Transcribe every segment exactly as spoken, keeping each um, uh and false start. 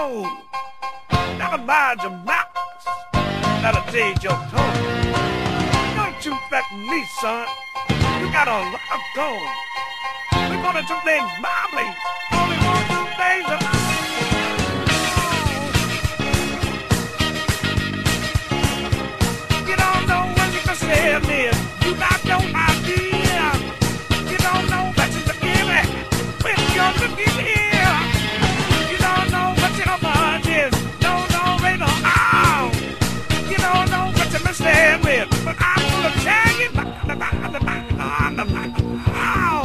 gold. Never mind your mouth, that'll change your tone. Don't you threaten me, son. You got a lot of gold. We're gonna do things my place. Only want to do things that you don't know what you can say this. You got no idea. You don't know what you're giving when you're looking here. You don't know what your mind is. Don't know right or how. You don't know what you're messing with. But I'm gonna tell you how.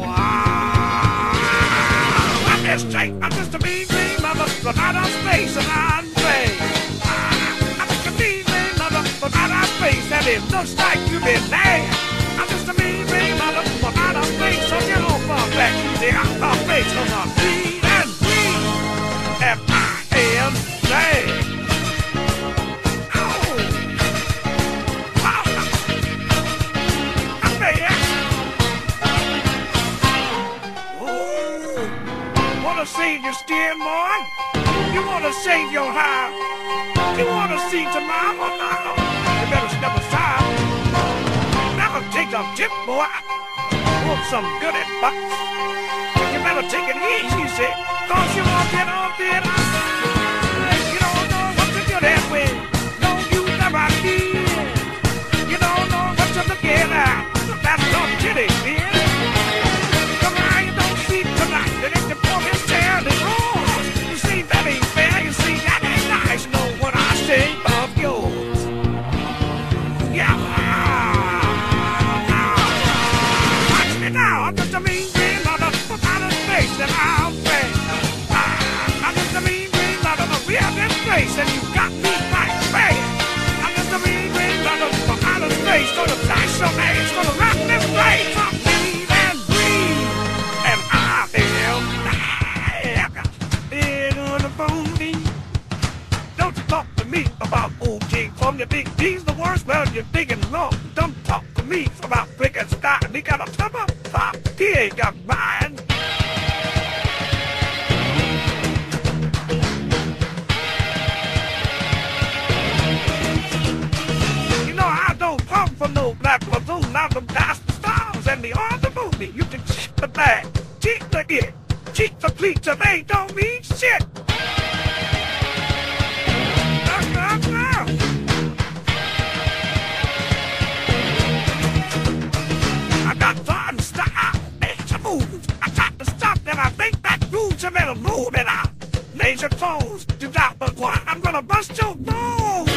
I'm just straight. I'm just a mean green mother from outer space and I'm brave. I'm just a mean green mother from outer space and it looks like you've been there. I'm just a mean green mother from outer space, so you don't fall back to the outer space. Cause I'm green and green, and I am sad. Oh, wow. I'm there. Oh, wanna save your skin, boy? You wanna save your hair? You wanna see tomorrow? No, you better step aside. Never take a tip, boy. Want some good advice? You better take it easy, see? Cause you won't get on it. You don't know what to do that way. No, you never did. You don't know what you're looking at. That's no kitty, man. Come on, you don't see tonight. They get the poor his tail and roars. You see, that ain't fair. You see, that ain't nice. Know what I say of yours. Yeah. Watch me now. I'm just a mean green mother from outer space and I'll pay. I'm just a mean green mother from real this place and you got me right bad. I'm just a mean green mother from outer space. Gonna flash your names, gonna rock this place. I'm mean and green and I am back. Big on the phone, me. Don't you talk to me about old king from your big D's the worst. Well, you're digging long. Don't talk to me about brick and stock. He got a top up top. He ain't got mine. You know I don't come from no black platoon. Now them gospel stars and the other movie. You can cheat the bag, cheat the it, cheat the preacher. They don't mean shit. I got fun style, major moves. I got to stop and I think that rules you better move it out. Major toes, you got but one. I'm gonna bust your nose.